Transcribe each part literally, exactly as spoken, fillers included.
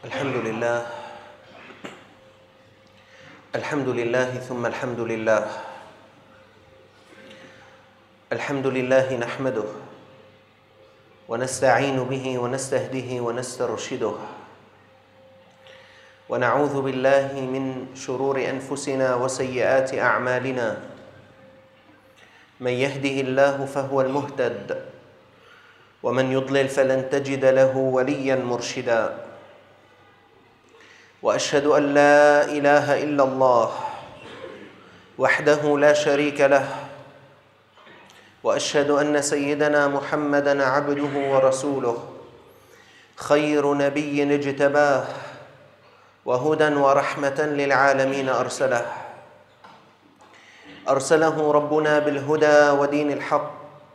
الحمد لله الحمد لله ثم الحمد لله الحمد لله نحمده ونستعين به ونستهديه ونسترشده ونعوذ بالله من شرور أنفسنا وسيئات أعمالنا. من يهده الله فهو المهتد ومن يضلل فلن تجد له وليا مرشدا. وأشهد أن لا إله إلا الله وحده لا شريك له، وأشهد أن سيدنا محمدًا عبده ورسوله، خير نبي اجتباه وهدى ورحمة للعالمين أرسله أرسله ربنا بالهدى ودين الحق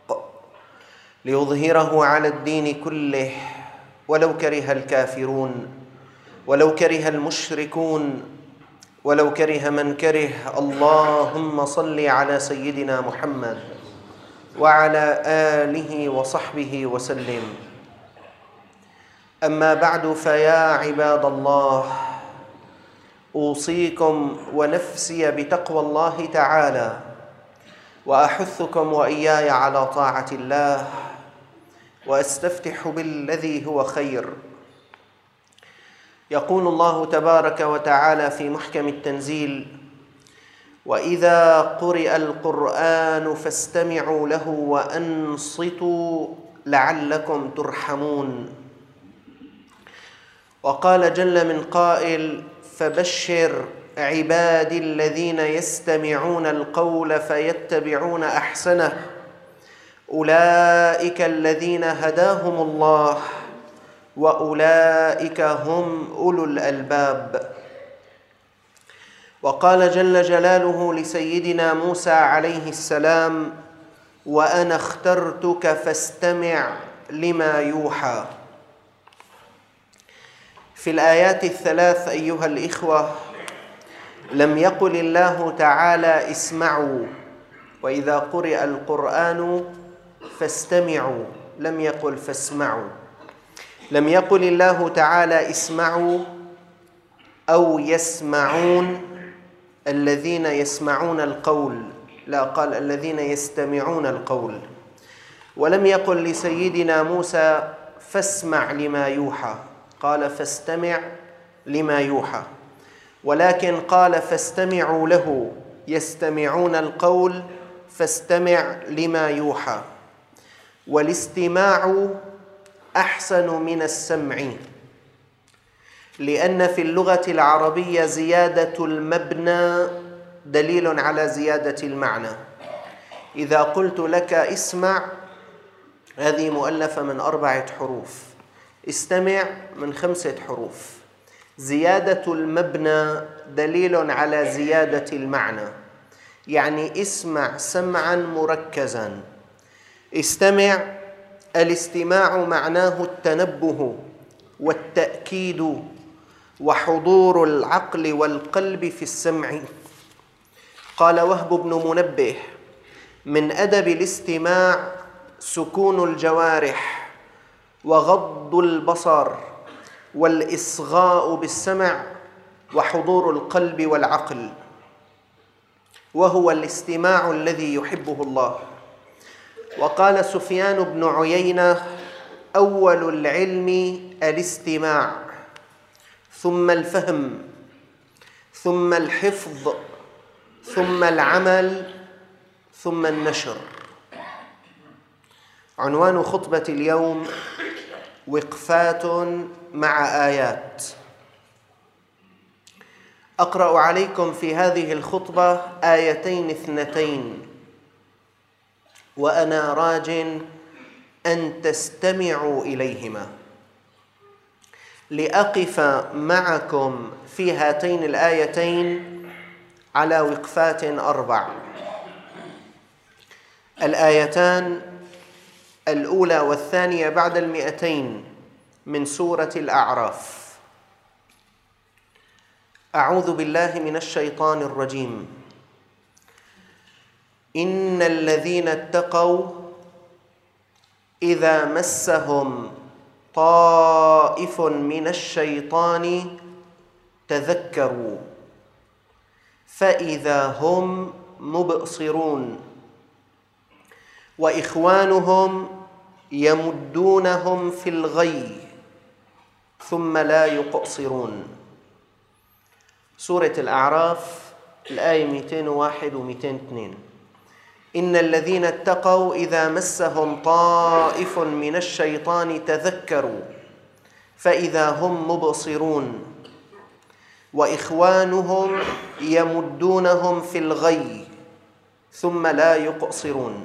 ليظهره على الدين كله ولو كره الكافرون ولو كره المشركون ولو كره من كره. اللهم صل على سيدنا محمد وعلى آله وصحبه وسلم. أما بعد، فيا عباد الله، أوصيكم ونفسي بتقوى الله تعالى، وأحثكم وإياي على طاعة الله، وأستفتح بالذي هو خير. يقول الله تبارك وتعالى في محكم التنزيل: وإذا قرئ القرآن فاستمعوا له وأنصتوا لعلكم ترحمون. وقال جل من قائل: فبشر عبادي الذين يستمعون القول فيتبعون أحسنه، أولئك الذين هداهم الله وأولئك هم أولو الألباب. وقال جل جلاله لسيدنا موسى عليه السلام: وأنا اخترتك فاستمع لما يوحى. في الآيات الثلاث أيها الإخوة، لم يقل الله تعالى اسمعوا، وإذا قرئ القرآن فاستمعوا، لم يقل فاسمعوا. لم يقل الله تعالى اسمعوا أو يسمعون الذين يسمعون القول، لا، قال الذين يستمعون القول. ولم يقل لسيدنا موسى فاسمع لما يوحى، قال فاستمع لما يوحى، ولكن قال فاستمعوا له، يستمعون القول، فاستمع لما يوحى. والاستماع أحسن من السمع، لأن في اللغة العربية زيادة المبنى دليل على زيادة المعنى. إذا قلت لك اسمع، هذه مؤلفة من أربعة حروف، استمع من خمسة حروف. زيادة المبنى دليل على زيادة المعنى، يعني اسمع سمعا مركزا. استمع، الاستماع معناه التنبه والتأكيد وحضور العقل والقلب في السمع. قال وهب بن منبه: من أدب الاستماع سكون الجوارح وغض البصر والإصغاء بالسمع وحضور القلب والعقل، وهو الاستماع الذي يحبه الله. وقال سفيان بن عيينة: أول العلم الاستماع، ثم الفهم، ثم الحفظ، ثم العمل، ثم النشر. عنوان خطبة اليوم: وقفات مع آيات. أقرأ عليكم في هذه الخطبة آيتين اثنتين، وأنا راج أن تستمعوا إليهما، لأقف معكم في هاتين الآيتين على وقفات أربع. الآيتان الأولى والثانية بعد المئتين من سورة الأعراف. أعوذ بالله من الشيطان الرجيم. إن الذين اتقوا إذا مسهم طائف من الشيطان تذكروا فإذا هم مبصرون وإخوانهم يمدونهم في الغي ثم لا يقصرون. سورة الأعراف الآية مئتين وواحد و مئتين واثنين. إن الذين اتقوا إذا مسهم طائف من الشيطان تذكروا فإذا هم مبصرون وإخوانهم يمدونهم في الغي ثم لا يقصرون.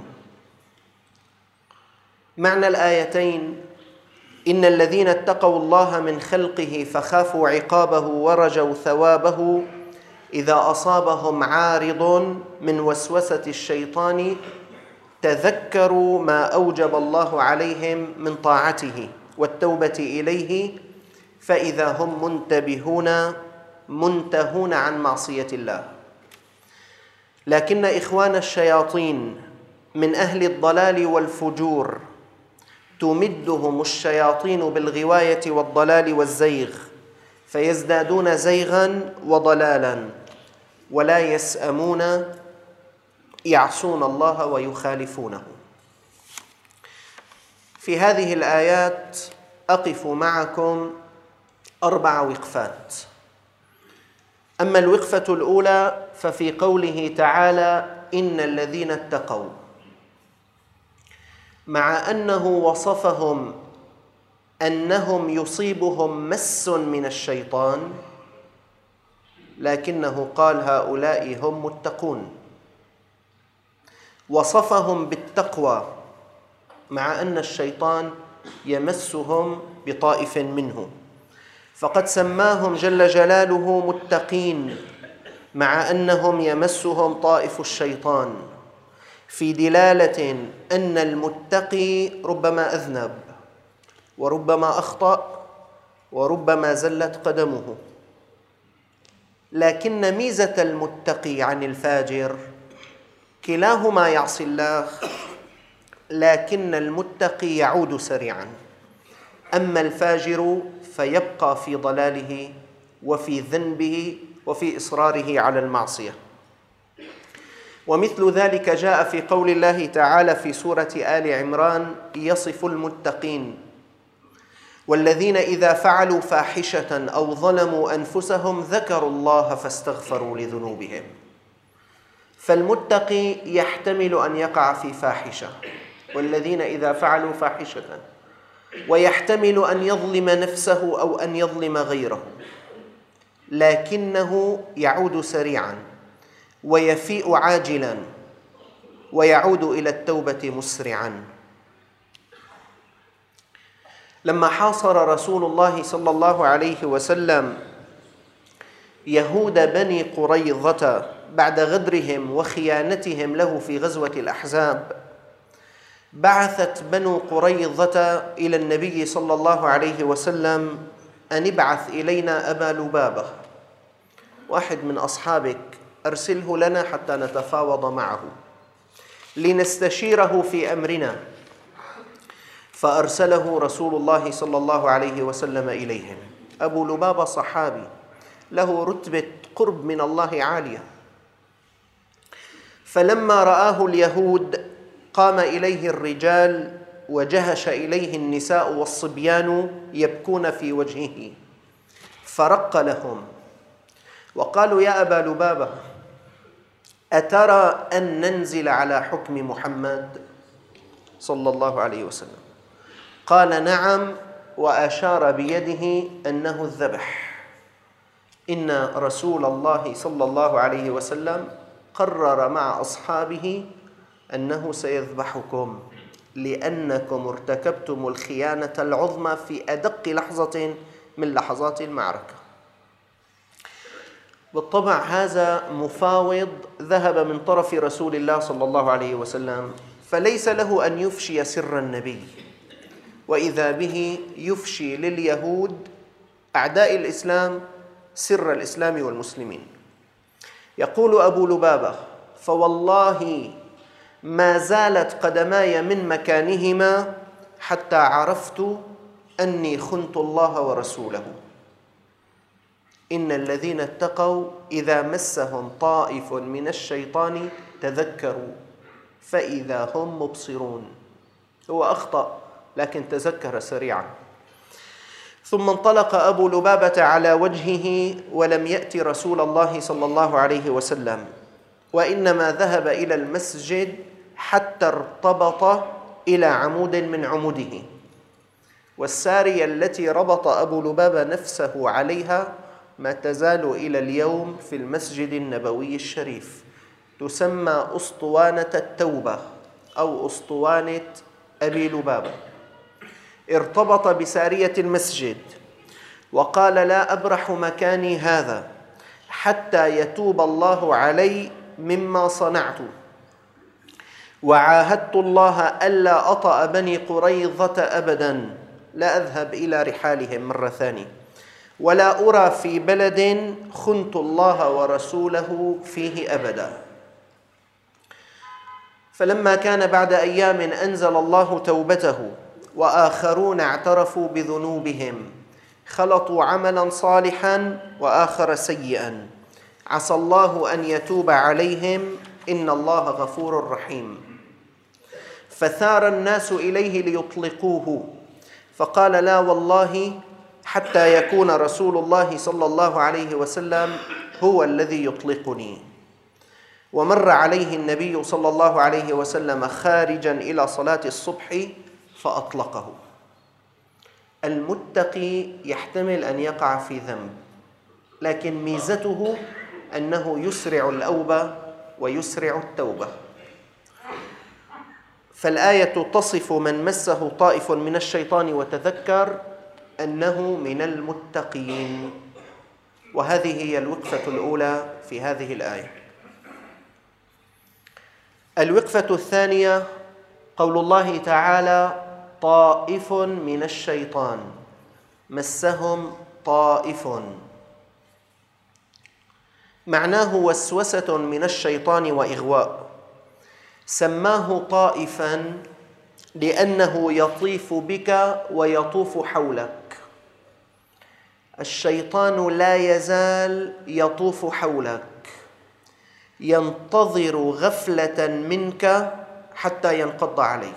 معنى الآيتين: إن الذين اتقوا الله من خلقه فخافوا عقابه ورجوا ثوابه إذا أصابهم عارض من وسوسة الشيطان تذكروا ما أوجب الله عليهم من طاعته والتوبة إليه فإذا هم منتبهون منتهون عن معصية الله. لكن إخوان الشياطين من أهل الضلال والفجور تمدهم الشياطين بالغواية والضلال والزيغ فيزدادون زيغا وضلالا ولا يسأمون يعصون الله ويخالفونه. في هذه الآيات أقف معكم أربع وقفات. أما الوقفة الأولى ففي قوله تعالى: إن الذين اتقوا، مع أنه وصفهم أنهم يصيبهم مس من الشيطان، لكنه قال هؤلاء هم متقون. وصفهم بالتقوى مع أن الشيطان يمسهم بطائف منه، فقد سماهم جل جلاله متقين مع أنهم يمسهم طائف الشيطان، في دلالة أن المتقي ربما أذنب وربما أخطأ وربما زلت قدمه، لكن ميزة المتقي عن الفاجر كلاهما يعصي الله، لكن المتقي يعود سريعا، أما الفاجر فيبقى في ضلاله وفي ذنبه وفي إصراره على المعصية. ومثل ذلك جاء في قول الله تعالى في سورة آل عمران يصف المتقين: والذين إذا فعلوا فاحشة أو ظلموا أنفسهم ذكروا الله فاستغفروا لذنوبهم. فالمتقي يحتمل أن يقع في فاحشة، والذين إذا فعلوا فاحشة، ويحتمل أن يظلم نفسه أو أن يظلم غيره، لكنه يعود سريعا ويفيء عاجلا ويعود إلى التوبة مسرعا. لما حاصر رسول الله صلى الله عليه وسلم يهود بني قريظة بعد غدرهم وخيانتهم له في غزوة الأحزاب، بعثت بنو قريظة إلى النبي صلى الله عليه وسلم أن ابعث إلينا أبا لبابة، واحد من أصحابك، أرسله لنا حتى نتفاوض معه لنستشيره في أمرنا. فأرسله رسول الله صلى الله عليه وسلم إليهم. أبو لبابة صحابي له رتبة قرب من الله عالية، فلما رآه اليهود قام إليه الرجال وجهش إليه النساء والصبيان يبكون في وجهه، فرق لهم وقالوا: يا أبا لبابة، أترى أن ننزل على حكم محمد صلى الله عليه وسلم؟ قال: نعم، وأشار بيده أنه الذبح. إن رسول الله صلى الله عليه وسلم قرر مع أصحابه أنه سيذبحكم لأنكم ارتكبتم الخيانة العظمى في أدق لحظة من لحظات المعركة. بالطبع هذا مفاوض ذهب من طرف رسول الله صلى الله عليه وسلم، فليس له أن يفشي سر النبي، وإذا به يفشي لليهود أعداء الإسلام سر الإسلام والمسلمين. يقول أبو لبابة: فوالله ما زالت قدماي من مكانهما حتى عرفت أني خنت الله ورسوله إن الذين اتقوا إذا مسهم طائف من الشيطان تذكروا فإذا هم مبصرون. هو أخطأ لكن تذكر سريعا. ثم انطلق أبو لبابة على وجهه ولم يأت رسول الله صلى الله عليه وسلم، وإنما ذهب إلى المسجد حتى ارتبط إلى عمود من عموده. والسارية التي ربط أبو لبابة نفسه عليها ما تزال إلى اليوم في المسجد النبوي الشريف، تسمى أسطوانة التوبة أو أسطوانة أبي لبابة. ارتبط بسارية المسجد وقال لا أبرح مكاني هذا حتى يتوب الله علي مما صنعت، وعاهدت الله ألا أطأ بني قريظة أبدا، لا أذهب إلى رحالهم مرة ثانية، ولا أرى في بلد خنت الله ورسوله فيه أبدا. فلما كان بعد أيام أنزل الله توبته، وآخرون اعترفوا بذنوبهم، خلطوا عملا صالحا وآخر سيئا، عسى الله أن يتوب عليهم إن الله غفور رحيم. فثار الناس إليه ليطلقوه، فقال لا والله حتى يكون رسول الله صلى الله عليه وسلم هو الذي يطلقني. ومر عليه النبي صلى الله عليه وسلم خارجا إلى صلاة الصبح فأطلقه. المتقي يحتمل أن يقع في ذنب، لكن ميزته أنه يسرع الأوبة ويسرع التوبة. فالآية تصف من مسه طائف من الشيطان وتذكر أنه من المتقين، وهذه هي الوقفة الأولى في هذه الآية. الوقفة الثانية قول الله تعالى طائف من الشيطان، مسهم طائف، معناه وسوسة من الشيطان وإغواء. سماه طائفا لأنه يطيف بك ويطوف حولك. الشيطان لا يزال يطوف حولك، ينتظر غفلة منك حتى ينقض عليك.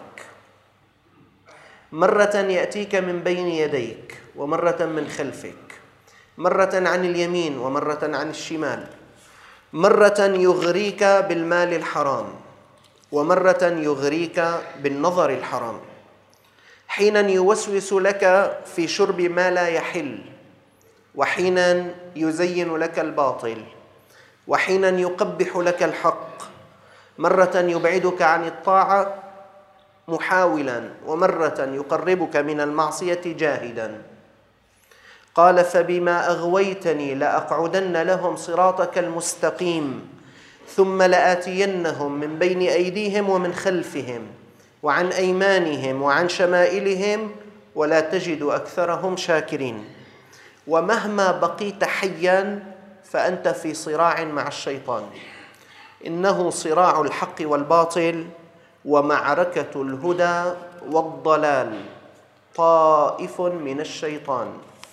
مرة يأتيك من بين يديك، ومرة من خلفك، مرة عن اليمين ومرة عن الشمال، مرة يغريك بالمال الحرام، ومرة يغريك بالنظر الحرام، حينا يوسوس لك في شرب ما لا يحل، وحينا يزين لك الباطل، وحينا يقبح لك الحق، مرة يبعدك عن الطاعة محاولا، ومرة يقربك من المعصية جاهدا. قال فبما أغويتني لأقعدن لهم صراطك المستقيم ثم لآتينهم من بين أيديهم ومن خلفهم وعن أيمانهم وعن شمائلهم ولا تجد أكثرهم شاكرين. ومهما بقيت حيا فأنت في صراع مع الشيطان، إنه صراع الحق والباطل ومعركة الهدى والضلال، طائف من الشيطان.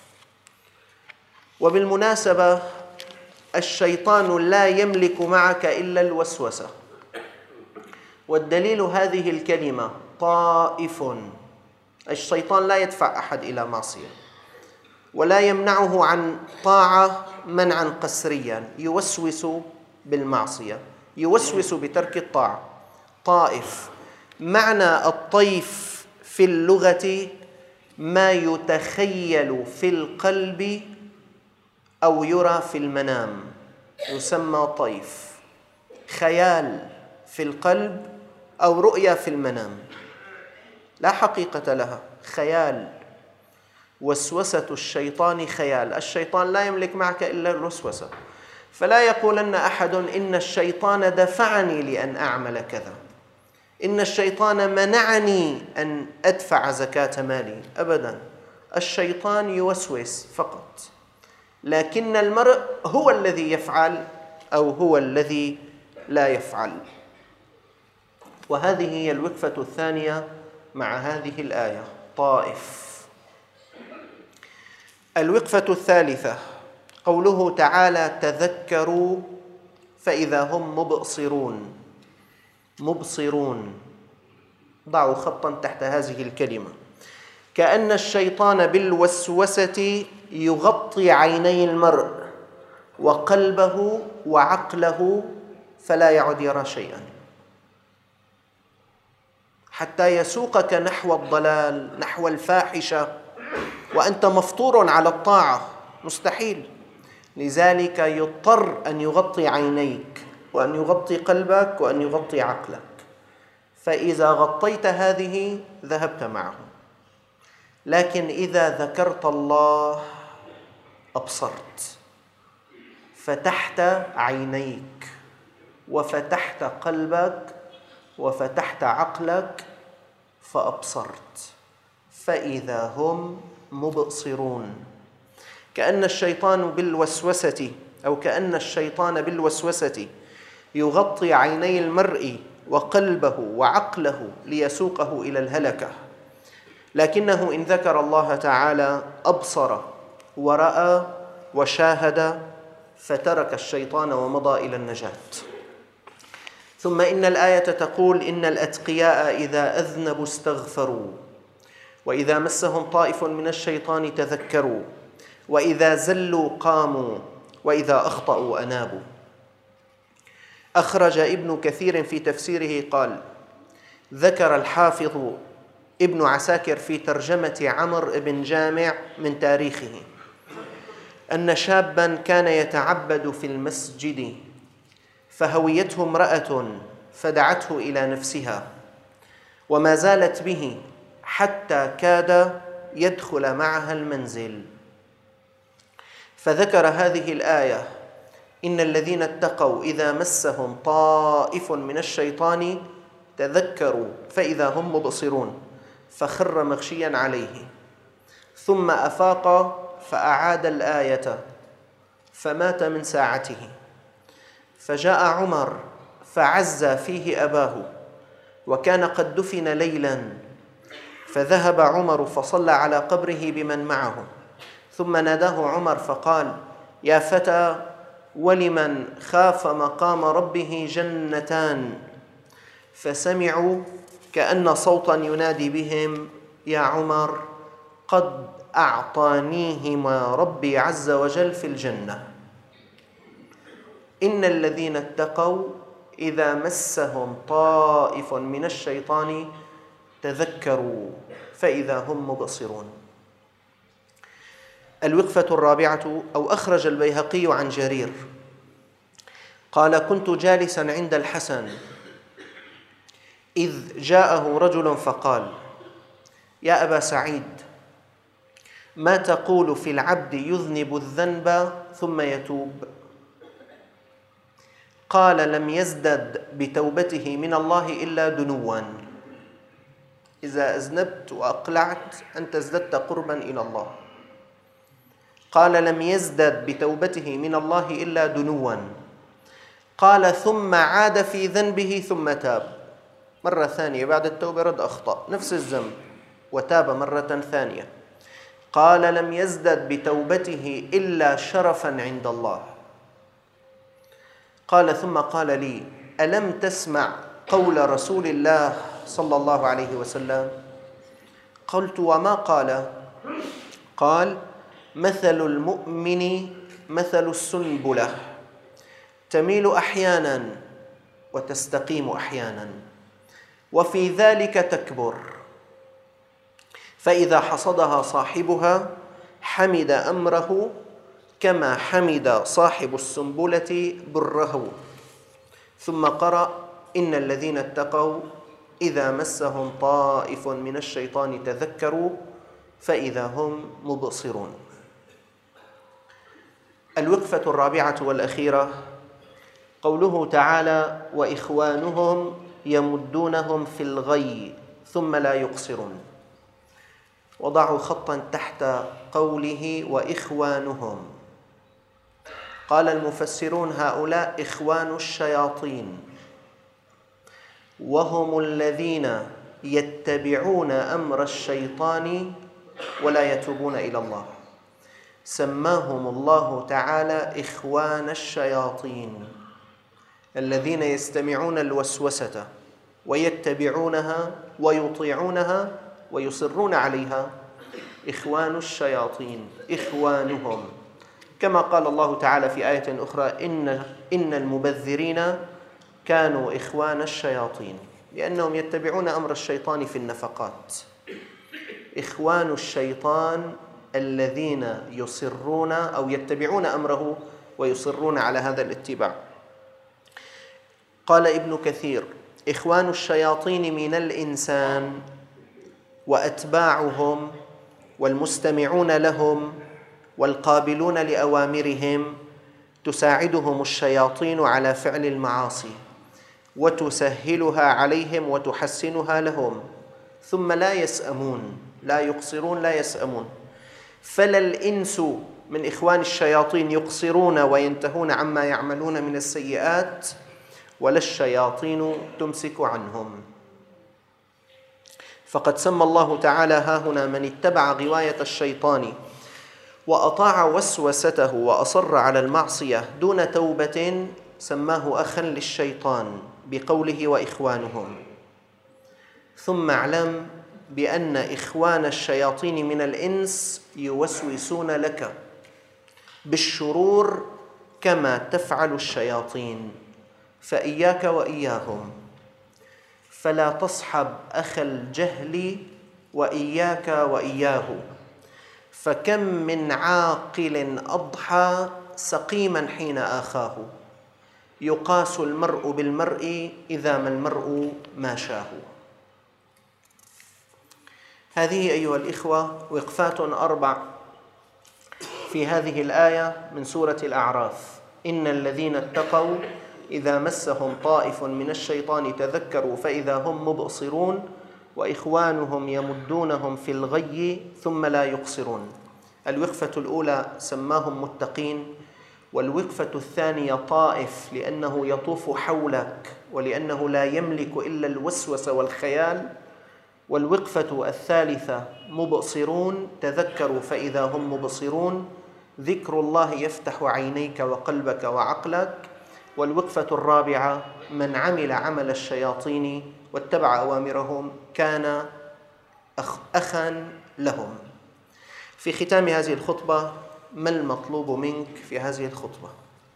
وبالمناسبة الشيطان لا يملك معك إلا الوسوسة، والدليل هذه الكلمة طائف. الشيطان لا يدفع أحد إلى معصية ولا يمنعه عن طاعة منعا قسريا، يوسوس بالمعصية، يوسوس بترك الطاعة. طائف، معنى الطيف في اللغة ما يتخيل في القلب أو يرى في المنام، يسمى طيف. خيال في القلب أو رؤيا في المنام لا حقيقة لها، خيال. وسوسة الشيطان خيال. الشيطان لا يملك معك إلا الوسوسة، فلا يقولن أحد إن الشيطان دفعني لأن أعمل كذا، إن الشيطان منعني أن أدفع زكاة مالي، أبدا. الشيطان يوسوس فقط، لكن المرء هو الذي يفعل أو هو الذي لا يفعل. وهذه هي الوقفة الثانية مع هذه الآية، طائف. الوقفة الثالثة قوله تعالى: تذكروا فإذا هم مبصرون. مبصرون، ضعوا خطا تحت هذه الكلمة. كأن الشيطان بالوسوسة يغطي عيني المرء وقلبه وعقله فلا يعد يرى شيئا، حتى يسوقك نحو الضلال، نحو الفاحشة، وأنت مفطور على الطاعة، مستحيل. لذلك يضطر أن يغطي عينيك وأن يغطي قلبك وأن يغطي عقلك، فإذا غطيت هذه ذهبت معه. لكن إذا ذكرت الله أبصرت، فتحت عينيك وفتحت قلبك وفتحت عقلك فأبصرت، فإذا هم مبصرون. كأن الشيطان بالوسوسة أو كأن الشيطان بالوسوسة يغطي عيني المرء وقلبه وعقله ليسوقه إلى الهلكة، لكنه إن ذكر الله تعالى أبصر ورأى وشاهد فترك الشيطان ومضى إلى النجاة. ثم إن الآية تقول: إن الأتقياء إذا أذنبوا استغفروا، وإذا مسهم طائف من الشيطان تذكروا، وإذا زلوا قاموا، وإذا أخطأوا أنابوا. أخرج ابن كثير في تفسيره قال: ذكر الحافظ ابن عساكر في ترجمة عمرو بن جامع من تاريخه أن شابا كان يتعبد في المسجد فهويته امرأة فدعته إلى نفسها، وما زالت به حتى كاد يدخل معها المنزل، فذكر هذه الآية: إن الذين اتقوا إذا مسهم طائف من الشيطان تذكروا فإذا هم مبصرون، فخر مغشيا عليه، ثم أفاق فأعاد الآية فمات من ساعته. فجاء عمر فعز فيه أباه، وكان قد دفن ليلا، فذهب عمر فصلى على قبره بمن معه، ثم ناداه عمر فقال: يا فتى، ولمن خاف مقام ربه جنتان. فسمعوا كأن صوتا ينادي بهم: يا عمر، قد أعطانيهما ربي عز وجل في الجنة. إن الذين اتقوا إذا مسهم طائف من الشيطان تذكروا فإذا هم مبصرون. الوقفة الرابعة أو أخرج البيهقي عن جرير قال: كنت جالسا عند الحسن إذ جاءه رجل فقال: يا أبا سعيد، ما تقول في العبد يذنب الذنب ثم يتوب؟ قال: لم يزدد بتوبته من الله إلا دنوا. إذا أذنبت وأقلعت أنت ازددت قربا إلى الله. قال: لم يزدد بتوبته من الله إلا دنوا. قال: ثم عاد في ذنبه ثم تاب مرة ثانية بعد التوبة، رد أخطأ نفس الذنب وتاب مرة ثانية. قال: لم يزدد بتوبته إلا شرفا عند الله. قال: ثم قال لي: ألم تسمع قول رسول الله صلى الله عليه وسلم؟ قلت: وما قال؟ قال: مثل المؤمن مثل السنبلة، تميل أحيانا وتستقيم أحيانا، وفي ذلك تكبر، فإذا حصدها صاحبها حمد أمره كما حمد صاحب السنبلة بره. ثم قرأ: إن الذين اتقوا إذا مسهم طائف من الشيطان تذكروا فإذا هم مبصرون. الوقفة الرابعة والأخيرة قوله تعالى: وإخوانهم يمدونهم في الغي ثم لا يقصرون. وضعوا خطا تحت قوله وإخوانهم. قال المفسرون: هؤلاء إخوان الشياطين، وهم الذين يتبعون أمر الشيطان ولا يتوبون إلى الله. سماهم الله تعالى إخوان الشياطين الذين يستمعون الوسوسة ويتبعونها ويطيعونها ويصرون عليها. إخوان الشياطين إخوانهم، كما قال الله تعالى في آية أخرى: إن إن المبذرين كانوا إخوان الشياطين، لأنهم يتبعون أمر الشيطان في النفقات. إخوان الشيطان الذين يصرون أو يتبعون أمره ويصرون على هذا الاتباع. قال ابن كثير: إخوان الشياطين من الإنسان وأتباعهم والمستمعون لهم والقابلون لأوامرهم تساعدهم الشياطين على فعل المعاصي وتسهلها عليهم وتحسنها لهم، ثم لا يسأمون، لا يقصرون، لا يسأمون. فلا الإنس من إخوان الشياطين يقصرون وينتهون عما يعملون من السيئات، ولا الشياطين تمسك عنهم. فقد سمى الله تعالى هاهنا من اتبع غواية الشيطان وأطاع وسوسته وأصر على المعصية دون توبة سماه أخا للشيطان بقوله: وإخوانهم. ثم اعلم بأن إخوان الشياطين من الإنس يوسوسون لك بالشرور كما تفعل الشياطين، فإياك وإياهم. فلا تصحب أخ الجهل وإياك وإياه، فكم من عاقل أضحى سقيما حين آخاه، يقاس المرء بالمرء إذا ما المرء ماشاه. هذه أيها الإخوة وقفات أربع في هذه الآية من سورة الأعراف. إن الذين اتقوا إذا مسهم طائف من الشيطان تذكروا فإذا هم مبصرون وإخوانهم يمدونهم في الغي ثم لا يقصرون. الوقفة الأولى سماهم متقين، والوقفة الثانية طائف لأنه يطوف حولك ولأنه لا يملك إلا الوسوسة والخيال، والوقفة الثالثة مبصرون تذكروا فإذا هم مبصرون، ذكر الله يفتح عينيك وقلبك وعقلك. والوقفة الرابعة من عمل عمل الشياطين واتبع أوامرهم كان أخا لهم. في ختام هذه الخطبة ما المطلوب منك في هذه الخطبة؟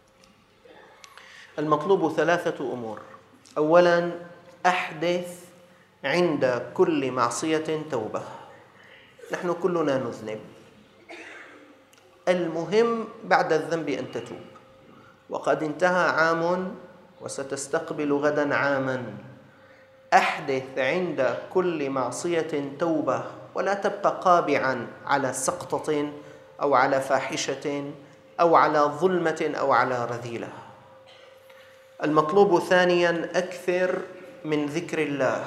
المطلوب ثلاثة أمور. أولاً، أحدث عند كل معصية توبة. نحن كلنا نذنب، المهم بعد الذنب أن تتوب. وقد انتهى عام وستستقبل غدا عاما. أحدث عند كل معصية توبة، ولا تبقى قابعا على سقطة أو على فاحشة أو على ظلمة أو على رذيلة. المطلوب ثانيا، أكثر من ذكر الله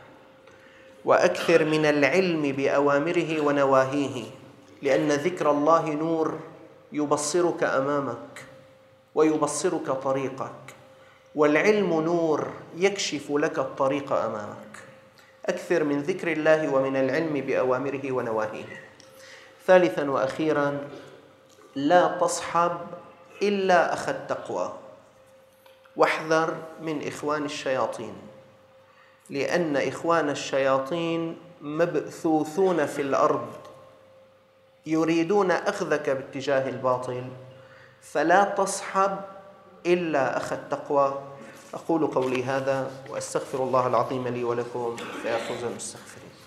وأكثر من العلم بأوامره ونواهيه، لأن ذكر الله نور يبصرك أمامك ويبصرك طريقك، والعلم نور يكشف لك الطريق أمامك. أكثر من ذكر الله ومن العلم بأوامره ونواهيه. ثالثا وأخيرا، لا تصحب إلا أخ التقوى، واحذر من إخوان الشياطين، لأن إخوان الشياطين مبثوثون في الأرض يريدون أخذك باتجاه الباطل، فلا تصحب إلا أخ التقوى. أقول قولي هذا وأستغفر الله العظيم لي ولكم فيأخذ المستغفرين.